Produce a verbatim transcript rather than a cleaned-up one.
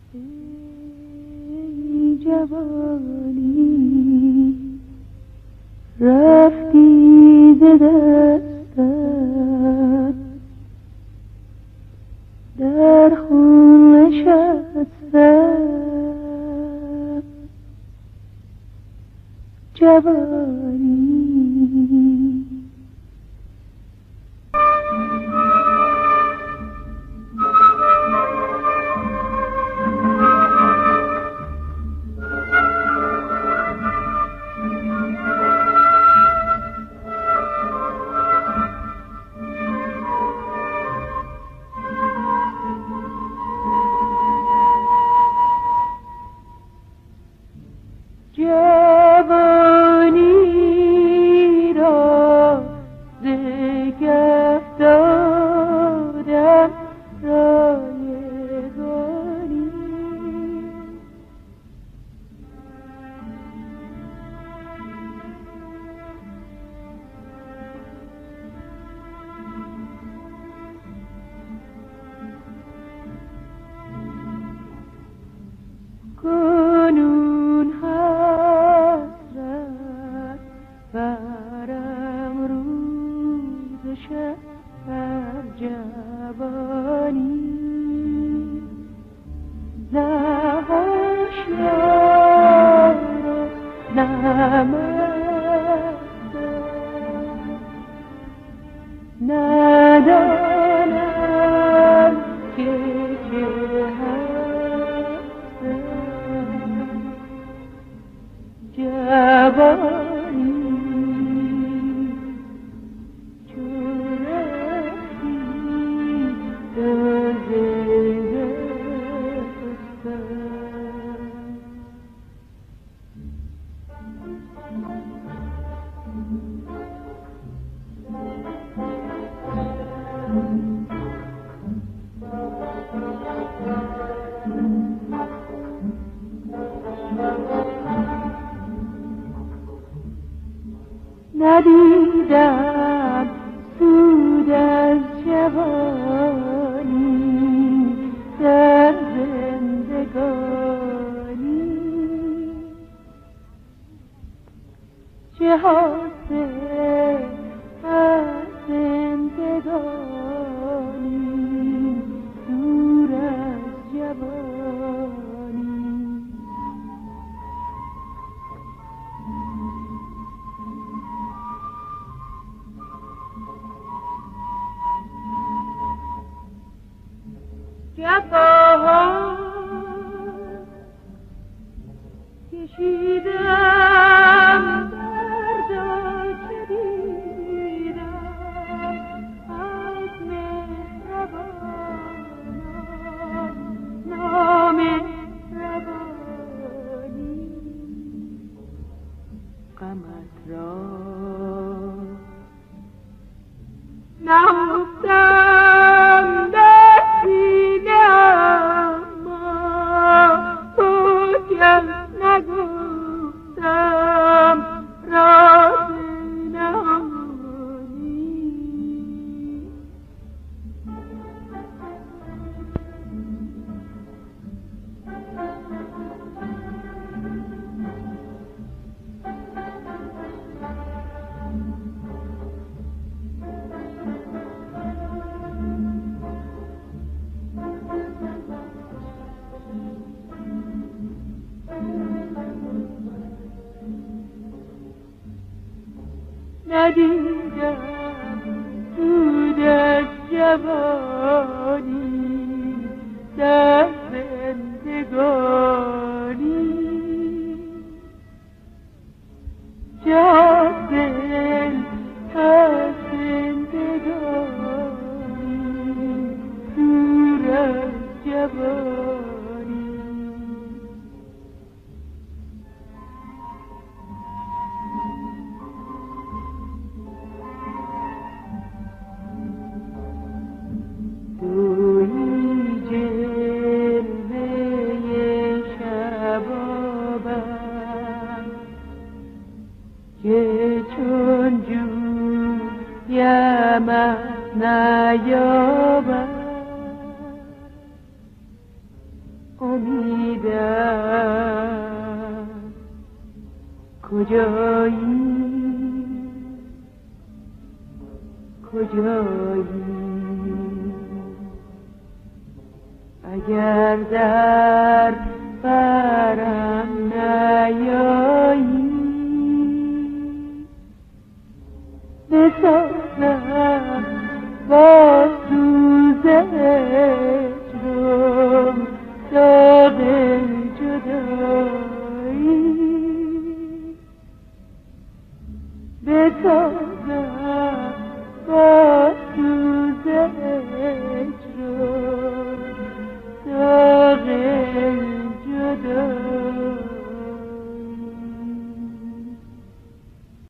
ای جوانی رفتی ز دستم، در خون نشستم جوانی. جوانی را ز کف دادم رایگانی، کنون حسرت برم روز شب بر جوانی، نه هوشیار و نه مستم، ندانم که چه هستم جوانی. چون رفتی تازه ندیدم سود از جوانی در زندگانی، چه حاصل از زندگانی دور از جوانی. جفاها کشیدم دردا چدیدم از مهربانان نامهربانی، غمت را نهفتم در سینه اما تو کم نگفتم راز نهانی، ندیدم سود از جوانی در زندگانی، چه حاصل از زندگانی دور از جوانی. که چون جویم نیابم امید دیدم کجایی کجایی اگر در برم نیایی بسازم با